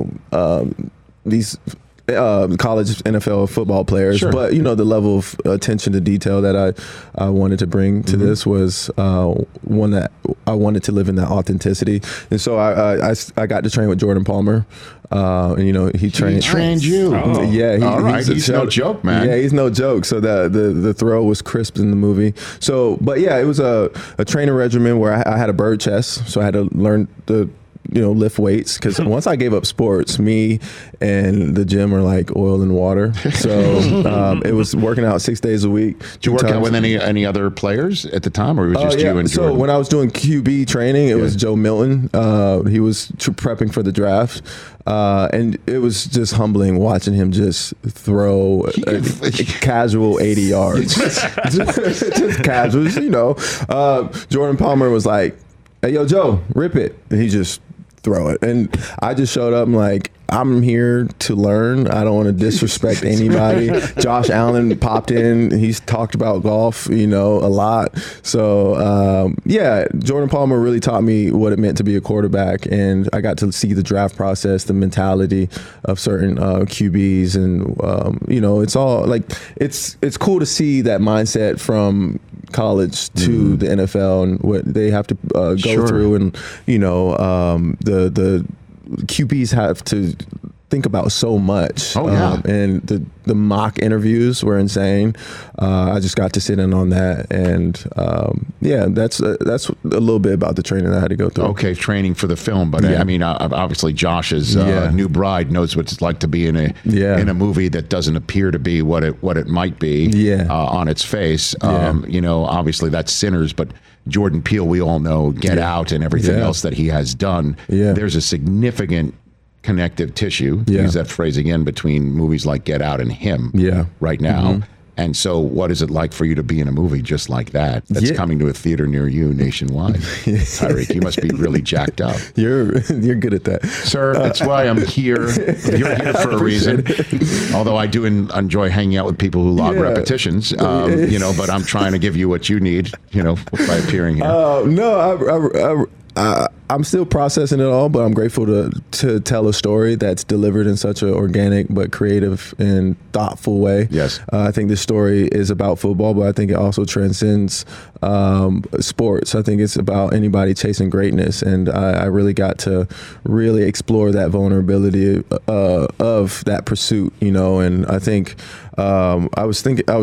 [SPEAKER 16] these college NFL football players, but the level of attention to detail that I wanted to bring to this was one that I wanted to live in that authenticity, and so I got to train with Jordan Palmer, and he trained
[SPEAKER 4] you.
[SPEAKER 16] Yeah,
[SPEAKER 4] he's no joke, man.
[SPEAKER 16] Yeah, he's no joke. So the throw was crisp in the movie. So, but yeah, it was a training regimen where I had a bird chest, so I had to learn the lift weights, because once I gave up sports, me and the gym are like oil and water. So it was working out 6 days a week.
[SPEAKER 4] Did you work out with any other players at the time, or it was just you and Jordan?
[SPEAKER 16] So when I was doing QB training, it was Joe Milton. He was prepping for the draft. And it was just humbling watching him just throw a casual 80 yards. just casual, Jordan Palmer was like, "Hey, yo, Joe, rip it." And he just throw it. And I just showed up. I'm like, I'm here to learn. I don't want to disrespect anybody. Josh Allen popped in. He's talked about golf, a lot. So, Jordan Palmer really taught me what it meant to be a quarterback. And I got to see the draft process, the mentality of certain QBs. And, it's all like, it's cool to see that mindset from college to the NFL and what they have to go through. And, the QBs have to think about so much. And the mock interviews were insane. I just got to sit in on that, and that's a little bit about the training that I had to go through.
[SPEAKER 4] Okay, training for the film, but I mean, obviously Josh's new bride knows what it's like to be in a movie that doesn't appear to be what it might be on its face. Obviously that's Sinners, but Jordan Peele, we all know, Get Out and everything else that he has done. There's a significant connective tissue, to use that phrase again, between movies like Get Out and him right now. And so what is it like for you to be in a movie just like that that's coming to a theater near you nationwide? Tyreek, you must be really jacked up.
[SPEAKER 16] You're good at that.
[SPEAKER 4] Sir, that's why I'm here. You're here for a reason. Although I do enjoy hanging out with people who log repetitions, but I'm trying to give you what you need, by appearing here.
[SPEAKER 16] I'm still processing it all, but I'm grateful to tell a story that's delivered in such an organic but creative and thoughtful way.
[SPEAKER 4] Yes.
[SPEAKER 16] I think this story is about football, but I think it also transcends sports. I think it's about anybody chasing greatness, and I really got to really explore that vulnerability of that pursuit, and I think I was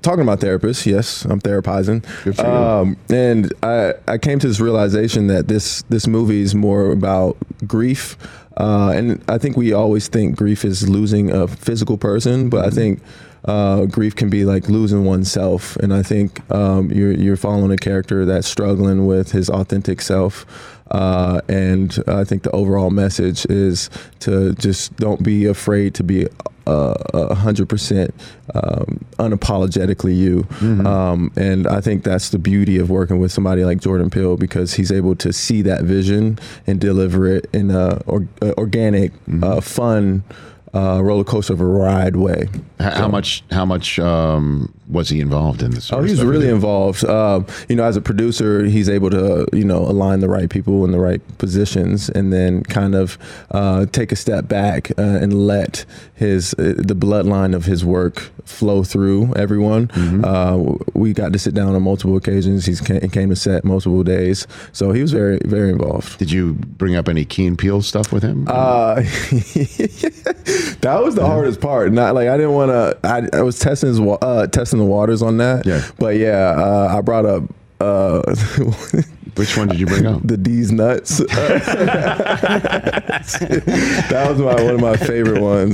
[SPEAKER 16] talking about therapists, yes, I'm therapizing.
[SPEAKER 4] Good for you.
[SPEAKER 16] And I came to this realization that this movie is more about grief. And I think we always think grief is losing a physical person, but I think grief can be like losing oneself. And I think you're following a character that's struggling with his authentic self. And I think the overall message is to just don't be afraid to be 100% unapologetically you. And I think that's the beauty of working with somebody like Jordan Peele, because he's able to see that vision and deliver it in a organic, fun, roller coaster of a ride way.
[SPEAKER 4] How much was he involved in this?
[SPEAKER 16] He was really involved. As a producer, he's able to, align the right people in the right positions, and then kind of take a step back and let the bloodline of his work flow through everyone. We got to sit down on multiple occasions. He came to set multiple days, so he was very, very involved.
[SPEAKER 4] Did you bring up any Key and Peele stuff with him?
[SPEAKER 16] That was the hardest part. Not like I didn't want to. I was testing the waters on that. Yeah. But yeah, I brought up.
[SPEAKER 4] Which one did you bring up?
[SPEAKER 16] The D's nuts. That was one of my favorite ones.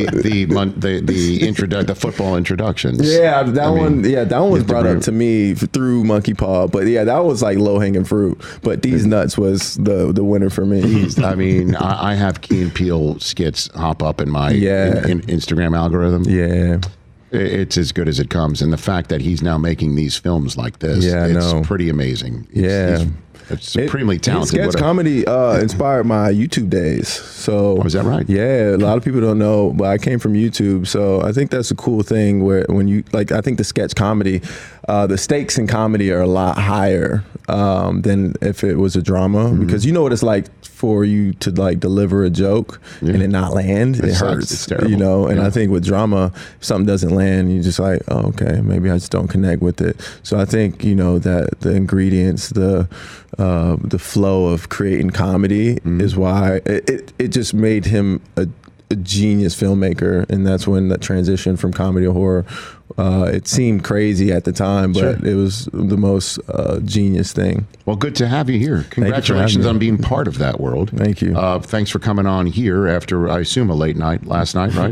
[SPEAKER 4] The football introductions.
[SPEAKER 16] Yeah, that one was brought up to me through Monkey Paw. But yeah, that was like low hanging fruit. But D's nuts was the winner for me.
[SPEAKER 4] I have Key and Peele skits hop up in my Instagram algorithm.
[SPEAKER 16] Yeah.
[SPEAKER 4] It's as good as it comes, and the fact that he's now making these films like this, it's pretty amazing. It's supremely talented.
[SPEAKER 16] Sketch comedy inspired my YouTube days. So
[SPEAKER 4] is that right?
[SPEAKER 16] Yeah, a lot of people don't know, but I came from YouTube, so I think that's a cool thing. Where when you I think the sketch comedy, the stakes in comedy are a lot higher than if it was a drama, because you know what it's like for you to deliver a joke and it not land. It hurts.
[SPEAKER 4] It's terrible.
[SPEAKER 16] And I think with drama, if something doesn't land, you just like, oh, okay, maybe I just don't connect with it. So I think that the ingredients, the flow of creating comedy is why it just made him a genius filmmaker, and that's when that transition from comedy to horror. It seemed crazy at the time, but it was the most genius thing.
[SPEAKER 4] Well, good to have you here. Congratulations on being part of that world.
[SPEAKER 16] Thank you.
[SPEAKER 4] Thanks for coming on here after, I assume, a late night last night, right?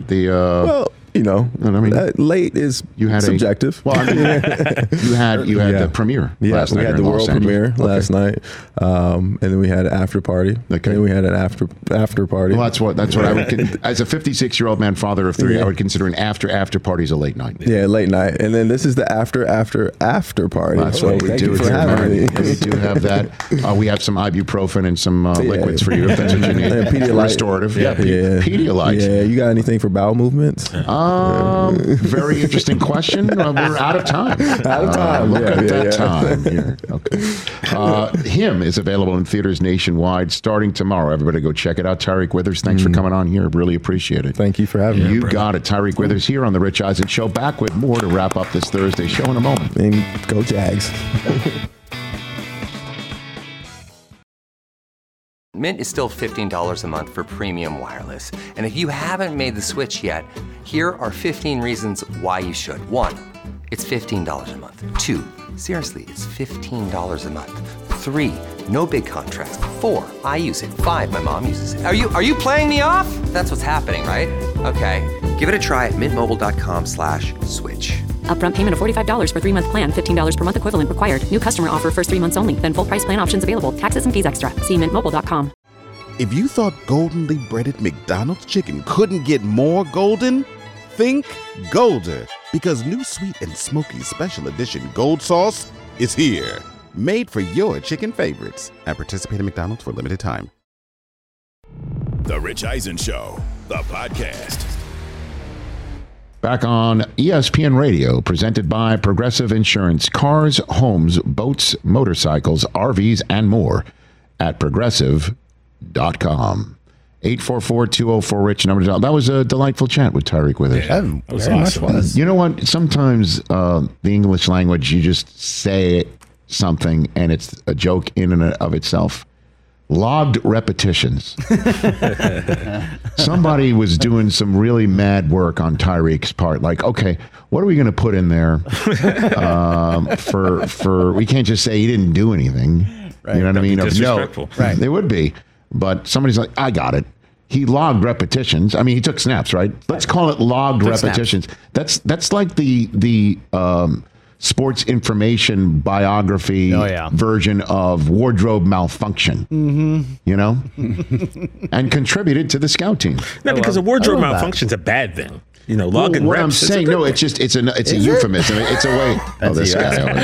[SPEAKER 16] Late is subjective.
[SPEAKER 4] You had the premiere last night.
[SPEAKER 16] We had the world premiere last night, and then we had an after party. Okay. And then we had an after party.
[SPEAKER 4] Well, that's what I would, as a 56-year-old man, father of three, I would consider an after party is a late night.
[SPEAKER 16] Yeah, late night. And then this is the after party.
[SPEAKER 4] That's what we do. We do have that. We have some ibuprofen and some liquids for you if that's what you need.
[SPEAKER 16] Pedialyte.
[SPEAKER 4] Restorative. Pedialyte.
[SPEAKER 16] Yeah, you got anything for bowel movements?
[SPEAKER 4] Very interesting question. We're out of time. Look at that time here. Okay. Him is available in theaters nationwide starting tomorrow. Everybody go check it out. Tyreek Withers, thanks for coming on here. Really appreciate it.
[SPEAKER 16] Thank you for having me.
[SPEAKER 4] You got it. Tyreek Withers here on The Rich Eisen Show. Back with more to wrap up this Thursday show in a moment.
[SPEAKER 16] And go Jags.
[SPEAKER 17] Mint is still $15 a month for premium wireless. And if you haven't made the switch yet, here are 15 reasons why you should. 1, it's $15 a month. 2, seriously, it's $15 a month. 3, no big contracts. 4, I use it. 5, my mom uses it. Are you playing me off? That's what's happening, right? Okay, give it a try at mintmobile.com/switch.
[SPEAKER 18] Upfront payment of $45 for 3-month plan, $15 per month equivalent required. New customer offer first 3 months only. Then full price plan options available. Taxes and fees extra. See mintmobile.com.
[SPEAKER 19] If you thought goldenly breaded McDonald's chicken couldn't get more golden, think Golder. Because new sweet and smoky special edition gold sauce is here. Made for your chicken favorites. At participating McDonald's for a limited time.
[SPEAKER 15] The Rich Eisen Show, the podcast.
[SPEAKER 4] Back on ESPN Radio, presented by Progressive Insurance. Cars, homes, boats, motorcycles, RVs, and more at Progressive.com. 844-204-RICH. Number to dial. That was a delightful chat with Tyreek Withers.
[SPEAKER 8] Yeah, that was awesome.
[SPEAKER 4] You know what? Sometimes the English language, you just say something and it's a joke in and of itself. logged repetitions. Somebody was doing some really mad work on Tyreek's part. Like, okay, what are we going to put in there for? We can't just say he didn't do anything. Right. You know what I mean?
[SPEAKER 6] Disrespectful.
[SPEAKER 4] Right. It would be. But somebody's like, I got it. He logged repetitions. I mean, he took snaps, right? Let's call it logged repetitions. That's like the sports information biography version of wardrobe malfunction. You know, and contributed to the scout team.
[SPEAKER 6] No, because a wardrobe malfunction's a bad thing. You know, logging
[SPEAKER 4] what
[SPEAKER 6] reps.
[SPEAKER 4] I'm saying, no, it's just it's a euphemism. It's a way. This guy. All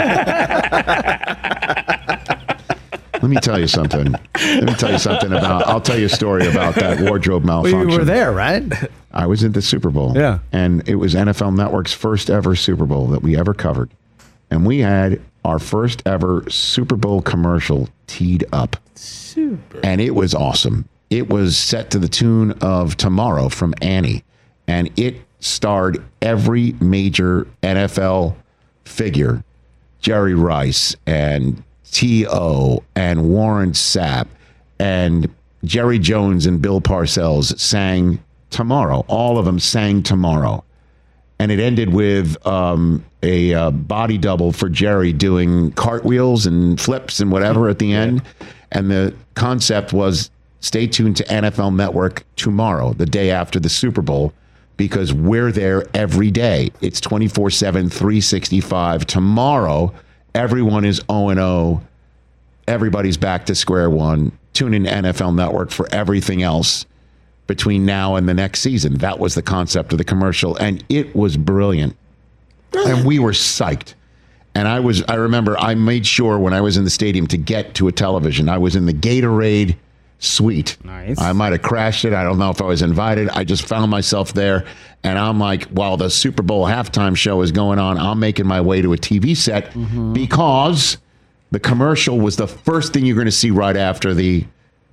[SPEAKER 4] right. Let me tell you something. I'll tell you a story about that wardrobe malfunction.
[SPEAKER 8] You were there, right?
[SPEAKER 4] I was at the Super Bowl.
[SPEAKER 8] Yeah.
[SPEAKER 4] And it was NFL Network's first ever Super Bowl that we ever covered. And we had our first ever Super Bowl commercial teed up.
[SPEAKER 8] Super.
[SPEAKER 4] And it was awesome. It was set to the tune of Tomorrow from Annie. And it starred every major NFL figure. Jerry Rice and T.O. and Warren Sapp and Jerry Jones and Bill Parcells sang Tomorrow. All of them sang Tomorrow. And it ended with a body double for Jerry doing cartwheels and flips and whatever at the end. And the concept was stay tuned to NFL Network tomorrow, the day after the Super Bowl, because we're there every day. It's 24/7, 365. Tomorrow, everyone is 0-0. Everybody's back to square one. Tune in to NFL Network for everything else between now and the next season. That was the concept of the commercial, and it was brilliant. And we were psyched. And I remember I made sure when I was in the stadium to get to a television. I was in the Gatorade suite.
[SPEAKER 8] Nice.
[SPEAKER 4] I might have crashed it. I don't know if I was invited. I just found myself there. And I'm like, while the Super Bowl halftime show is going on, I'm making my way to a TV set because the commercial was the first thing you're going to see right after the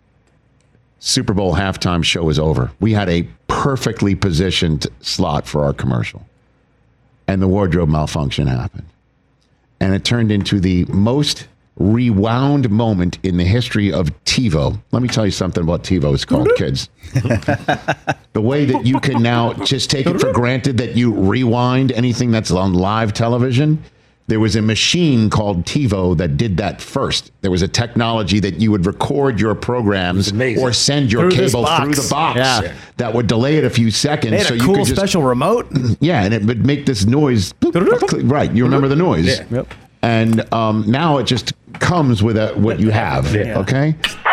[SPEAKER 4] Super Bowl halftime show is over. We had a perfectly positioned slot for our commercial. And the wardrobe malfunction happened. And it turned into the most rewound moment in the history of TiVo. Let me tell you something about TiVo. It's called, kids. The way that you can now just take it for granted that you rewind anything that's on live television. There was a machine called TiVo that did that first. There was a technology that you would record your programs or send your cable through the box that would delay it a few seconds.
[SPEAKER 8] They had
[SPEAKER 4] so
[SPEAKER 8] a
[SPEAKER 4] you
[SPEAKER 8] cool
[SPEAKER 4] could just,
[SPEAKER 8] special remote.
[SPEAKER 4] Yeah, and it would make this noise. Right, you remember the noise.
[SPEAKER 8] Yeah. Yep.
[SPEAKER 4] And now it just comes with what you have, okay?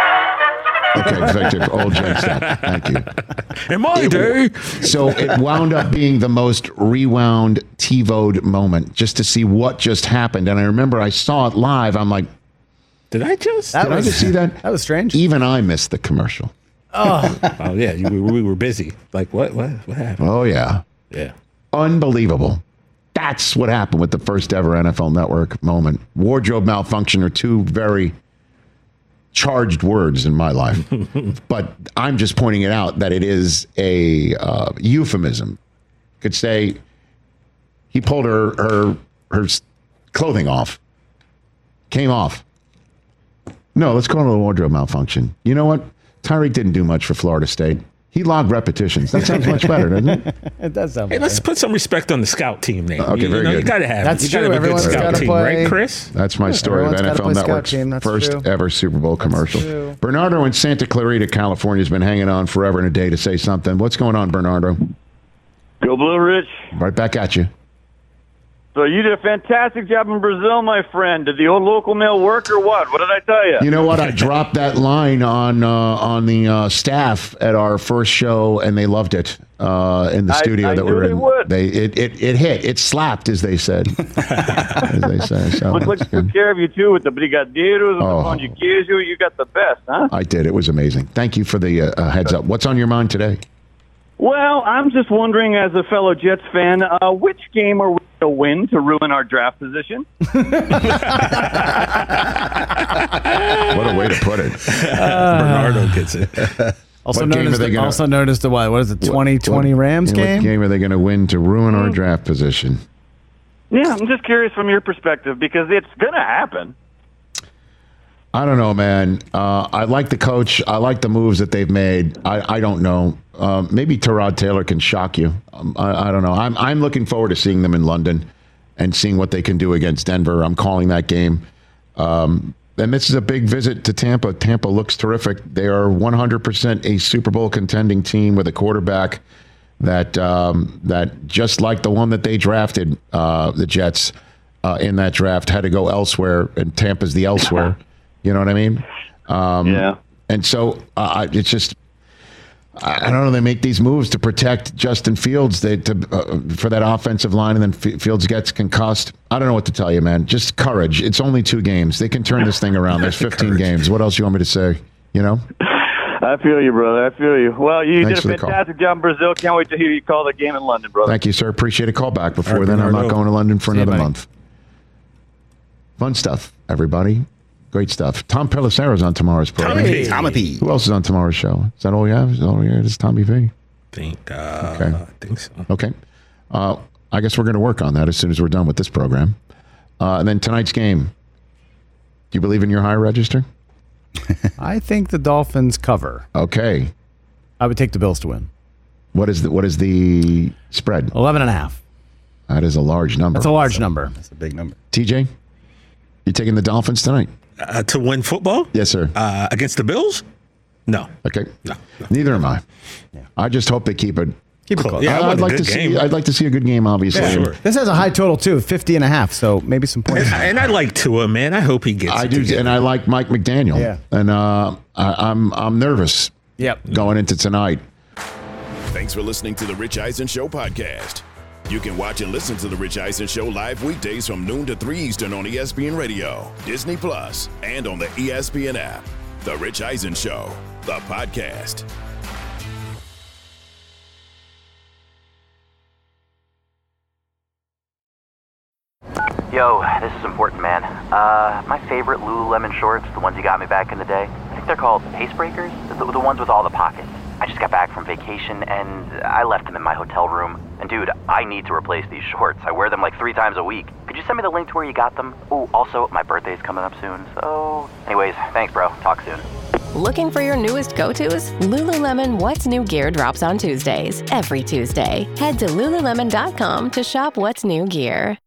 [SPEAKER 4] Okay, Victor, old Jen stuff. Thank you.
[SPEAKER 6] In my day.
[SPEAKER 4] So it wound up being the most rewound TiVo'd moment just to see what just happened. And I remember I saw it live. I'm like,
[SPEAKER 6] did I just
[SPEAKER 4] see that?
[SPEAKER 8] That was strange.
[SPEAKER 4] Even I missed the commercial.
[SPEAKER 8] Oh,
[SPEAKER 6] oh yeah, we were busy. Like, what happened?
[SPEAKER 4] Oh, yeah.
[SPEAKER 6] Yeah.
[SPEAKER 4] Unbelievable. That's what happened with the first ever NFL Network moment. Wardrobe malfunction are two very charged words in my life. But I'm just pointing it out that it is a euphemism. Could say he pulled her clothing off. Came off. No, let's call it a wardrobe malfunction. You know what? Tyreek didn't do much for Florida State. He logged repetitions. That sounds much better, doesn't it?
[SPEAKER 8] It does sound
[SPEAKER 6] Hey, let's put some respect on the scout team name.
[SPEAKER 4] Okay, very good.
[SPEAKER 6] You got to have
[SPEAKER 8] That's
[SPEAKER 6] you gotta
[SPEAKER 8] true.
[SPEAKER 6] have a good
[SPEAKER 8] Everyone's
[SPEAKER 6] scout
[SPEAKER 8] gotta
[SPEAKER 6] team,
[SPEAKER 8] play.
[SPEAKER 6] right, Chris?
[SPEAKER 4] That's my story of
[SPEAKER 8] everyone's gotta
[SPEAKER 4] NFL
[SPEAKER 8] play scout
[SPEAKER 4] Network's
[SPEAKER 8] team. That's
[SPEAKER 4] first
[SPEAKER 8] true.
[SPEAKER 4] ever Super Bowl commercial.
[SPEAKER 8] true.
[SPEAKER 4] Bernardo in Santa Clarita, California, has been hanging on forever and a day to say something. What's going on, Bernardo?
[SPEAKER 20] Go Blue, Rich.
[SPEAKER 4] Right back at you.
[SPEAKER 20] So you did a fantastic job in Brazil, my friend. Did the old local mail work or what? What did I tell you?
[SPEAKER 4] You know what? I dropped that line on the staff at our first show, and they loved it in the studio that we're in. It hit. It slapped, as they said. As they say. So
[SPEAKER 20] Looks like they took care of you, too, with the brigadeiros and the pão de queijo. You got the best, huh?
[SPEAKER 4] I did. It was amazing. Thank you for the heads up. What's on your mind today?
[SPEAKER 20] Well, I'm just wondering, as a fellow Jets fan, which game are we going to win to ruin our draft position?
[SPEAKER 4] What a way to put it.
[SPEAKER 6] Bernardo gets it.
[SPEAKER 8] Also known as the what? What is it? 2020 Rams game?
[SPEAKER 4] What game are they going to win to ruin our draft position?
[SPEAKER 20] Yeah, I'm just curious from your perspective because it's going to happen.
[SPEAKER 4] I don't know, man. I like the coach. I like the moves that they've made. I don't know. Maybe Tyrod Taylor can shock you. I don't know. I'm looking forward to seeing them in London and seeing what they can do against Denver. I'm calling that game. And this is a big visit to Tampa. Tampa looks terrific. They are 100% a Super Bowl contending team with a quarterback that just like the one that they drafted, the Jets in that draft, had to go elsewhere, and Tampa's the elsewhere. You know what I mean? Yeah. And so it's just, I don't know. They make these moves to protect Justin Fields for that offensive line, and then Fields gets concussed. I don't know what to tell you, man. Just courage. It's only 2 games. They can turn this thing around. There's 15 games. What else you want me to say? You know?
[SPEAKER 20] I feel you, brother. I feel you. Well, you did a fantastic job in Brazil. Can't wait to hear you call the game in London, brother.
[SPEAKER 4] Thank you, sir. Appreciate a call back. Before then, I'm not going to London for another month. Fun stuff, everybody. Great stuff. Tom Pelissero on tomorrow's program.
[SPEAKER 11] Tommy P.
[SPEAKER 4] Who else is on tomorrow's show? Is that all you have? Is that all you have? Is Tommy V?
[SPEAKER 6] Okay.
[SPEAKER 4] I
[SPEAKER 6] think so.
[SPEAKER 4] Okay. I guess we're going to work on that as soon as we're done with this program. And then tonight's game. Do you believe in your high register?
[SPEAKER 8] I think the Dolphins cover.
[SPEAKER 4] Okay.
[SPEAKER 8] I would take the Bills to win.
[SPEAKER 4] What is the spread?
[SPEAKER 8] 11.5.
[SPEAKER 4] That is a large number.
[SPEAKER 8] That's a large number.
[SPEAKER 11] That's a big number.
[SPEAKER 4] TJ, you taking the Dolphins tonight?
[SPEAKER 6] To win football?
[SPEAKER 4] Yes, sir.
[SPEAKER 6] Against the Bills? No.
[SPEAKER 4] Okay. No. Neither am I. Yeah. I just hope they keep it
[SPEAKER 8] close.
[SPEAKER 4] Yeah, I'd like to see a good game, obviously.
[SPEAKER 6] Yeah, sure.
[SPEAKER 8] This has a high total too, 50.5. So maybe some points.
[SPEAKER 6] And I like Tua, man. I hope he gets.
[SPEAKER 4] I do, and I like Mike McDaniel.
[SPEAKER 8] Yeah.
[SPEAKER 4] And I'm nervous.
[SPEAKER 8] Yep.
[SPEAKER 4] Going into tonight.
[SPEAKER 15] Thanks for listening to the Rich Eisen Show podcast. You can watch and listen to the Rich Eisen Show live weekdays from noon to 3 Eastern on ESPN Radio, Disney Plus, and on the ESPN app. The Rich Eisen Show, the podcast.
[SPEAKER 21] Yo, this is important, man. My favorite Lululemon shorts, the ones you got me back in the day, I think they're called Pace Breakers, the ones with all the pockets. I just got back from vacation, and I left them in my hotel room. And dude, I need to replace these shorts. I wear them like 3 times a week. Could you send me the link to where you got them? Oh, also, my birthday's coming up soon, so... Anyways, thanks, bro. Talk soon.
[SPEAKER 2] Looking for your newest go-tos? Lululemon What's New Gear drops on Tuesdays. Every Tuesday. Head to Lululemon.com to shop What's New Gear.